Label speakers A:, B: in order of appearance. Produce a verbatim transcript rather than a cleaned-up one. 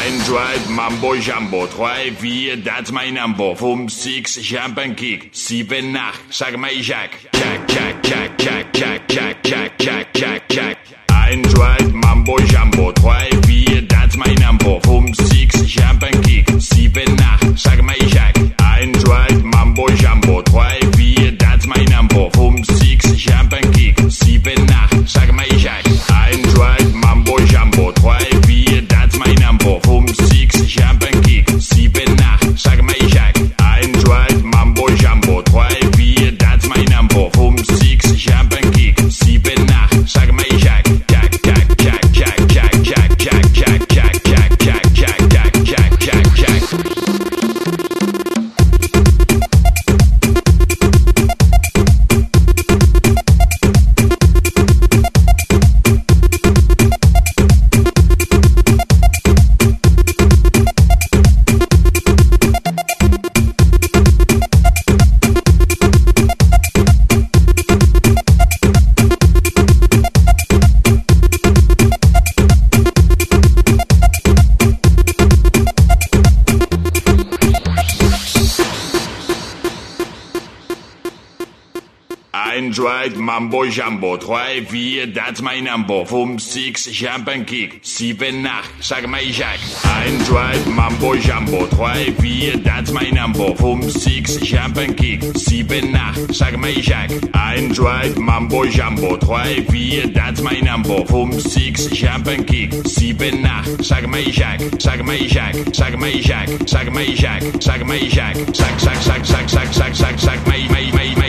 A: Android, Mambo, Jumbo, drei, vier, that's mein Number. fünf, sechs, Champagne Kick. sieben, acht, sag mal Jack. Jack, Jack, Jack, Jack, Jack, Jack, Jack, Jack, Jack, Jack. Android, Mambo, Jumbo, drei, vier, that's mein Number. fünf, sechs, Champagne Kick. sieben, acht, sag mal Jack. Android, Mambo, Jumbo, drei, vier, that's mein Number. fünf, sechs, Champagne Kick. sieben, acht, sag mal Jack. Android, Mambo, Jumbo, drei, vier, that's mein Number. fünf, sechs, Champagne Kick. sieben, acht, sag mal Jack. Android, Mambo, Jumbo, drei, vier, that's mein Number. fünf, sechs, Champagne Kick. sieben, acht, sag mal Jack. Jack, Jack, Jack, Jack, Jack, Jack, Jack, Jack, Jack, Jack, Jack, Jack, Jack, Jack, Jack, Jack. Android, Mambo, Jumbo, drei, vier, that's mein Number. fünf, sechs, Champagne Kick. sieben, acht, sag mal Jack. Android, Mambo, Jumbo, drei, vier, that's mein Number. fünf, sechs, Champagne Kick. sieben, acht, sag mal Jack. Android, Mambo, Jumbo, drei, vier, that's mein Number. fünf, sechs, Champagne Kick. sieben, acht, sag mal Jack. Sag mal Jack, sag mal Jack, sag mal Jack, sag mal Jack. Sag, sag, sag, sag, sag, sag, sag, sag, mal, mal, mal, mal.